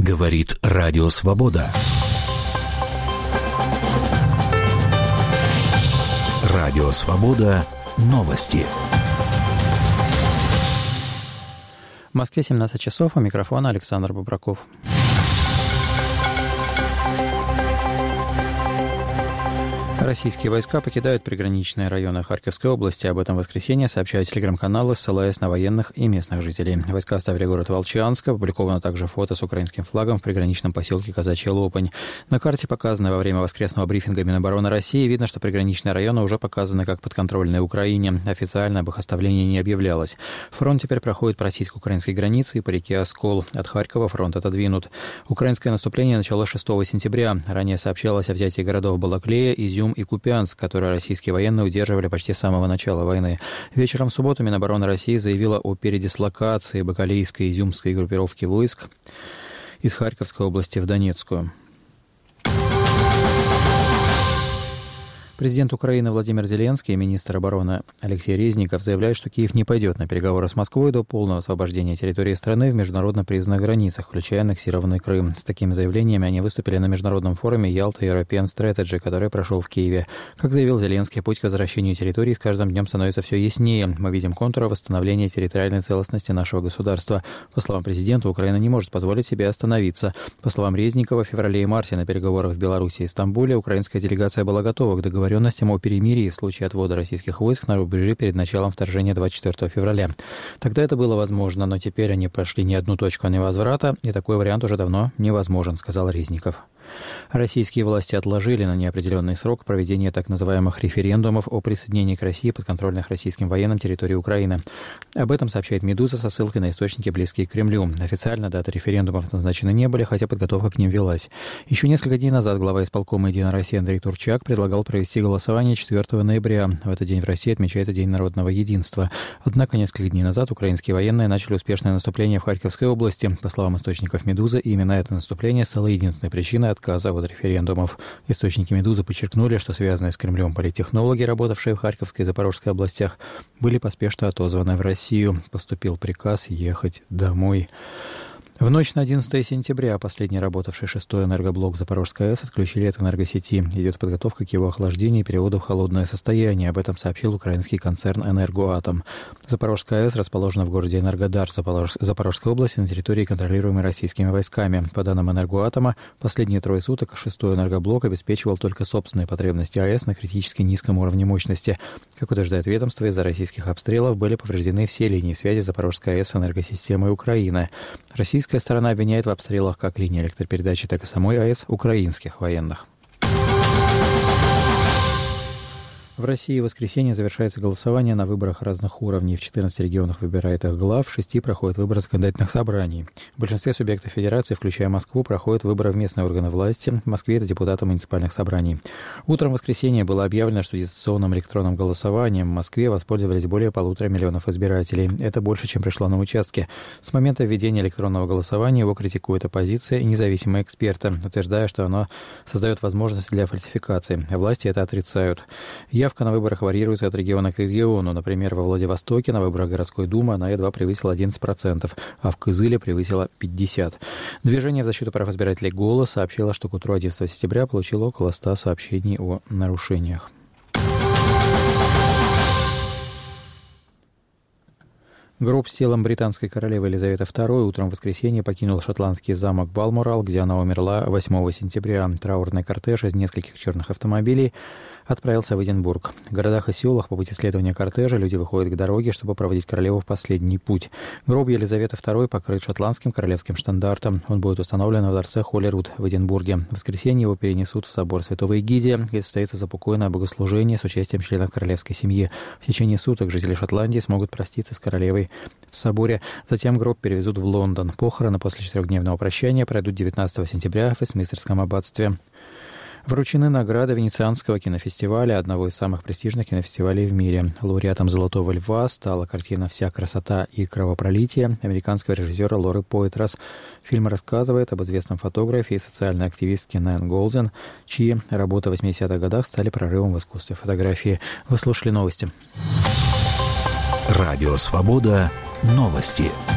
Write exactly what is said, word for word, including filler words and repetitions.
Говорит Радио Свобода. Радио Свобода. Новости. В Москве семнадцать часов, у микрофона Александр Бобраков. Российские войска покидают приграничные районы Харьковской области. Об этом в воскресенье сообщают телеграм-каналы, ссылаясь на военных и местных жителей. Войска оставили город Волчанск. Опубликовано также фото с украинским флагом в приграничном поселке Казачья Лопань. На карте, показанной во время воскресного брифинга Минобороны России, видно, что приграничные районы уже показаны как подконтрольные Украине. Официально об их оставлении не объявлялось. Фронт теперь проходит по российско-украинской границе и по реке Оскол. От Харькова фронт отодвинут. Украинское наступление началось шестого сентября. Ранее сообщалось о взятии городов Балаклея, Изюм и Купянск, которые российские военные удерживали почти с самого начала войны. Вечером в субботу Минобороны России заявила о передислокации бакалейской и изюмской группировки войск из Харьковской области в Донецкую. Президент Украины Владимир Зеленский и министр обороны Алексей Резников заявляют, что Киев не пойдет на переговоры с Москвой до полного освобождения территории страны в международно признанных границах, включая аннексированный Крым. С такими заявлениями они выступили на международном форуме Ялта European Strategy, который прошел в Киеве. Как заявил Зеленский, путь к возвращению территории с каждым днем становится все яснее. Мы видим контуры восстановления территориальной целостности нашего государства. По словам президента, Украина не может позволить себе остановиться. По словам Резникова, в феврале и марте на переговорах в Беларуси и Стамбуле украинская делегация была готова к договору о перемирии в случае отвода российских войск на рубежи перед началом вторжения двадцать четвёртого февраля. Тогда это было возможно, но теперь они прошли не одну точку невозврата, и такой вариант уже давно невозможен, сказал Резников. Российские власти отложили на неопределенный срок проведение так называемых референдумов о присоединении к России подконтрольных российским военным территорий Украины. Об этом сообщает «Медуза» со ссылкой на источники, близкие к Кремлю. Официально даты референдумов назначены не были, хотя подготовка к ним велась. Еще несколько дней назад глава исполкома «Единая Россия» Андрей Турчак предлагал провести голосование четвёртого ноября. В этот день в России отмечается День народного единства. Однако несколько дней назад украинские военные начали успешное наступление в Харьковской области. По словам источников «Медузы», именно это наступление стало единственной причиной отказа от референдумов. Источники «Медузы» подчеркнули, что связанные с Кремлем политтехнологи, работавшие в Харьковской и Запорожской областях, были поспешно отозваны в Россию. Поступил приказ ехать домой. В ночь на одиннадцатое сентября последний работавший шестой энергоблок Запорожской АЭС отключили от энергосети. Идет подготовка к его охлаждению и переводу в холодное состояние. Об этом сообщил украинский концерн «Энергоатом». Запорожская АЭС расположена в городе Энергодар Запорожской области на территории, контролируемой российскими войсками. По данным «Энергоатома», последние трое суток шестой энергоблок обеспечивал только собственные потребности АЭС на критически низком уровне мощности. Как утверждает ведомство, из-за российских обстрелов были повреждены все линии связи Запорожской АЭС с энергосистемой Украины. Российская Российская сторона обвиняет в обстрелах как линии электропередачи, так и самой АЭС украинских военных. В России в воскресенье завершается голосование на выборах разных уровней. В четырнадцати регионах выбирает их глав, в шести проходят выборы законодательных собраний. В большинстве субъектов федерации, включая Москву, проходят выборы в местные органы власти. В Москве это депутаты муниципальных собраний. Утром в воскресенье было объявлено, что дистанционным электронным голосованием в Москве воспользовались более полутора миллионов избирателей. Это больше, чем пришло на участке. С момента введения электронного голосования его критикует оппозиция и независимые эксперты, утверждая, что оно создает возможности для фальсификации. Власти это отрицают. Явка на выборах варьируется от региона к региону. Например, во Владивостоке на выборах городской думы она едва превысила одиннадцать процентов, а в Кызыле превысила пятьдесят процентов. Движение в защиту прав избирателей «Голос» сообщило, что к утру одиннадцатого сентября получило около ста сообщений о нарушениях. Гроб с телом британской королевы Елизаветы второй утром в воскресенье покинул шотландский замок Балморал, где она умерла восьмого сентября. Траурный кортеж из нескольких черных автомобилей отправился в Эдинбург. В городах и селах по пути следования кортежа люди выходят к дороге, чтобы проводить королеву в последний путь. Гроб Елизаветы второй покрыт шотландским королевским штандартом. Он будет установлен во дворце Холлируд в Эдинбурге. В воскресенье его перенесут в собор Святого Эгидия, где состоится запокойное богослужение с участием членов королевской семьи. В течение суток жители Шотландии смогут проститься с королевой в соборе. Затем гроб перевезут в Лондон. Похороны после четырехдневного прощания пройдут девятнадцатого сентября в Вестминстерском аббатстве. Вручены награды Венецианского кинофестиваля, одного из самых престижных кинофестивалей в мире. Лауреатом «Золотого льва» стала картина «Вся красота и кровопролитие» американского режиссера Лоры Пойтрас. Фильм рассказывает об известном фотографе и социальной активистке Нэн Голден, чьи работы в восьмидесятых годах стали прорывом в искусстве фотографии. Вы слушали новости. Радио «Свобода». Новости.